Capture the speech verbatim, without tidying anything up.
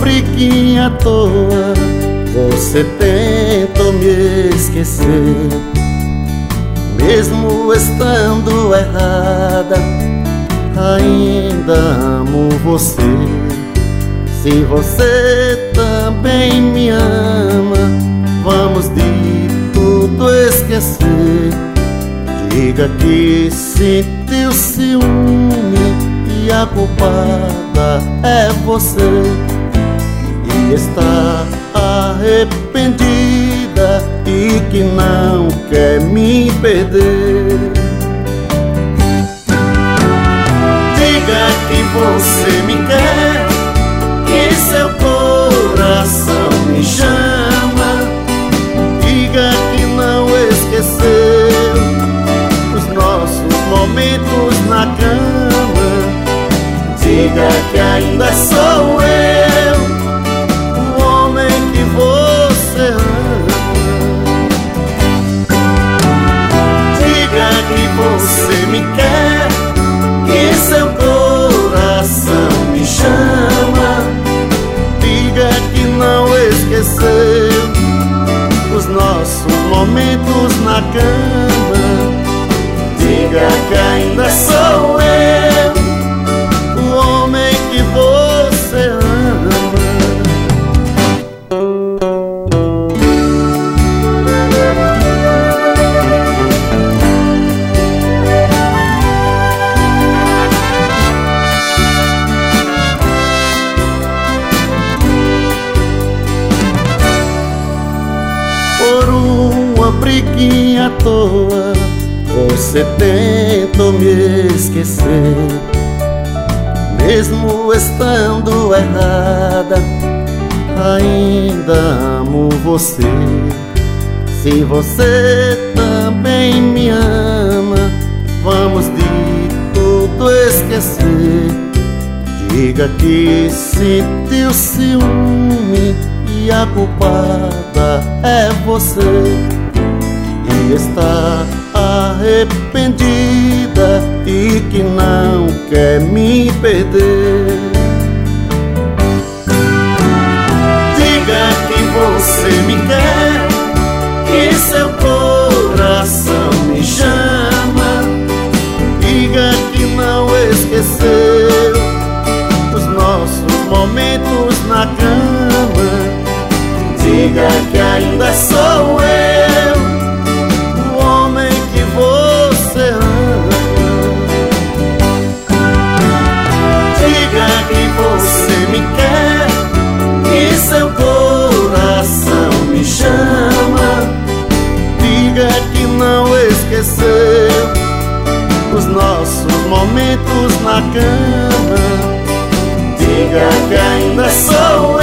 briguinha à toa, você tentou me esquecer. Mesmo estando errada, ainda amo você. Se você também me ama, vamos de tudo esquecer. Diga que sentiu ciúme e a culpada é você, e está arrependida e que não quer me perder. Diga que você me quer, que seu coração me chama. Diga que não esqueceu os nossos momentos na cama. Diga que ainda sou eu, o homem que você ama. Diga que você me quer, que seu coração me chama. Diga que não esqueceu os nossos momentos na cama. Diga que ainda sou eu, o homem que você ama. Por uma briguinha à toa, você tentou me esquecer. Mesmo estando errada, ainda amo você. Se você também me ama, vamos de tudo esquecer. Diga que sentiu ciúme e a culpada é você, e está arrependida e que não quer me perder. Diga que você me quer, que seu coração me chama. Diga que não esqueceu os nossos momentos na cama. Diga que ainda sou eu, o homem que você ama. Diga que você me quer, que seu coração me chama. Diga que não esqueceu os nossos momentos na cama. Diga que ainda sou eu,